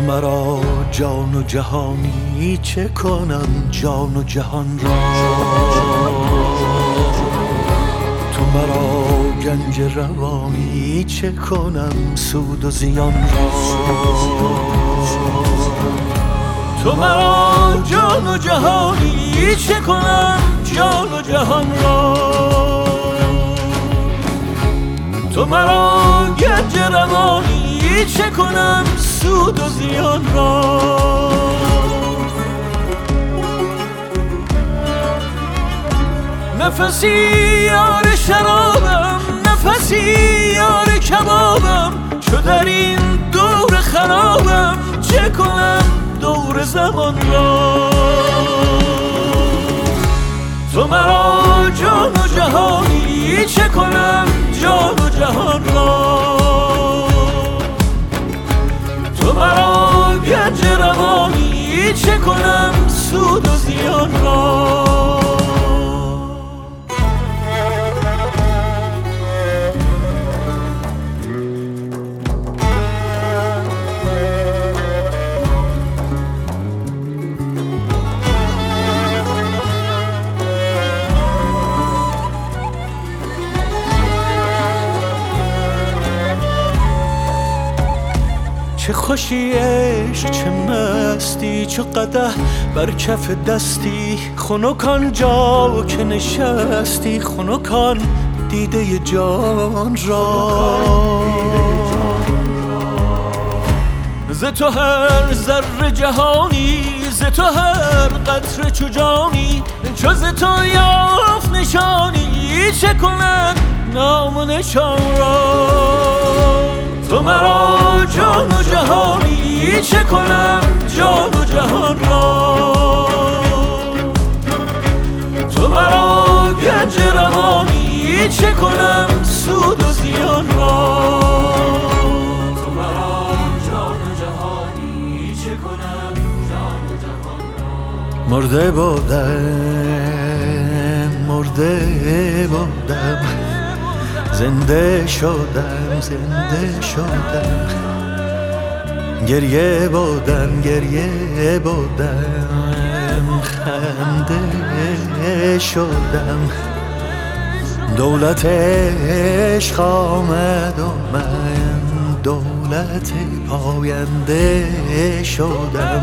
مرا جان و جهانی چه کنم جان و جهان را، تو مرا گنج روانی چه کنم سود و زیان را، تو مرا جان و جهانی چه کنم جان و جهان را، تو مرا گنج روانی چه کنم سود و زیان را. نفسی یار شرابم، نفسی یار کبابم، چو در این دور خرابم چه کنم دور زمان را، تو مرا جان و جهانی چه کنم جان و جهان را، تو مرا گنج روانی چه کنم سود و زیان را. چه خوشی عشق چه مستی، چو قدح بر کف دستی، خنک جا که نشستی، خنک دیده جان را، ز تو هر ذره جهانی، ز تو هر قطره چو جانی، چو ز تو یافت نشانی چه کند نام و نشان را، تو مرا جان و جهانی چه کنم جان و جهان را، تو مرا گنج روانی چه کنم سود و زیان را، تو مرا جان و جهانی چه کنم جان و جهان را. مرده بودم زنده شدم، زنده شدم، گریه بودم خنده شدم، دولت عشق آمد و من دولت پاینده شدم.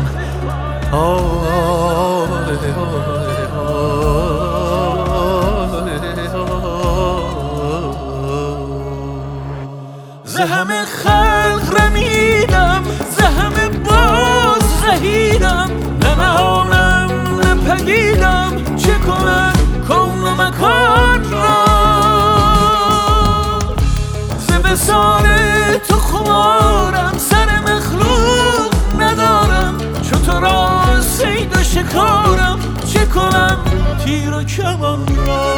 ز همه خلق رمیدم، ز همه باز زهیدم، نه نهانم نه پدیدم چه کنم کون و مکان را، ز وصال تو خمارم، سر مخلوق ندارم، چو تو را صید و شکارم چه کنم تیر و کمان را،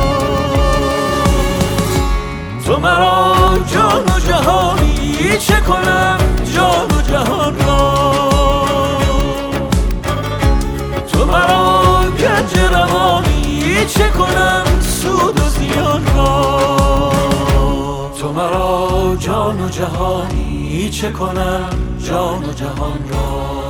تو مرا جان و جهانی چه کنم جان و جهان را، تو مرا گنج روانی چه کنم سود و زیان را، تو مرا جان و جهانی چه کنم جان و جهان را.